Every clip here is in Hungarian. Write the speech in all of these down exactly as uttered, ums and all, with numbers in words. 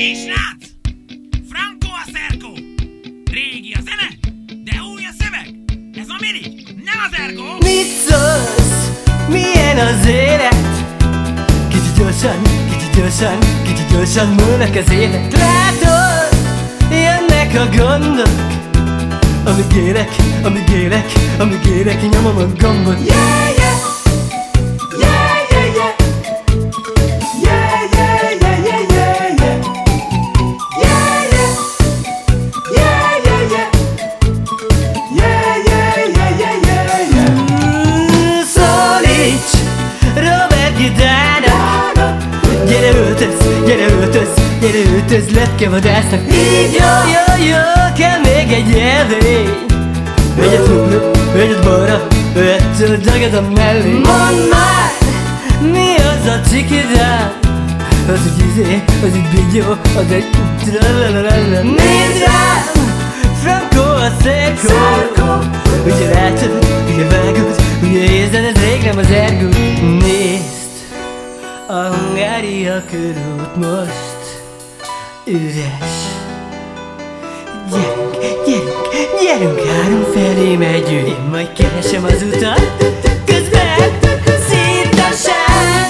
Hé, srác! Franco a Szerkó! Régi a zene, de új a szöveg! Ez a Miri, nem az Ergo! Mit szólsz? Milyen az élet? Kicsit gyorsan, kicsit gyorsan, kicsit gyorsan múlnak az évek. Látod, jönnek a gondok. Amíg élek, amíg élek, amíg élek, nyomom a gombot. Yeah, yeah! Gyere öltöz, gyere öltöz, gyere öltöz, lepkevadásznak. Így jó, jó, jó, kell még egy élvény. Egyet jobbra, egyet balra, ettől dagadom mellé. Mondd már, mi az a csikidám? Az egy izé, az egy bigyó, az egy tralalala. Nézd rám, Franco a Szerkó. Ugye látod, ugye vágod, ugye érzed, ez rég nem az Ergo. Nézd, a Hungária körút most üres. Gyerünk, gyerünk, gyerünk, három felé megyünk. Én majd keresem az utat, közben színtaság.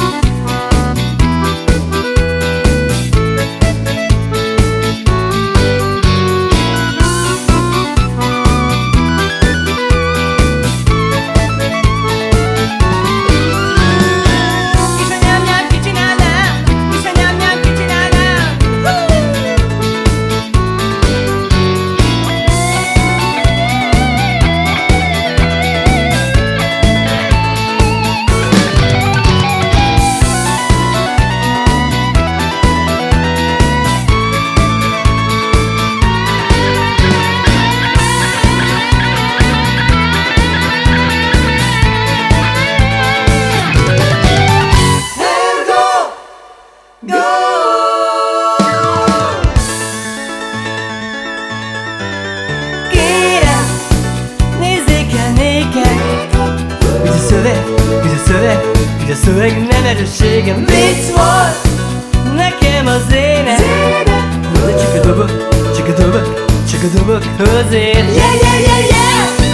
Hogy a szöveg nem erősségem. Vicc volt nekem az ének, de csak a dobok, csak a dobok, csak a dobok hozzád. Yeah, yeah, yeah, yeah!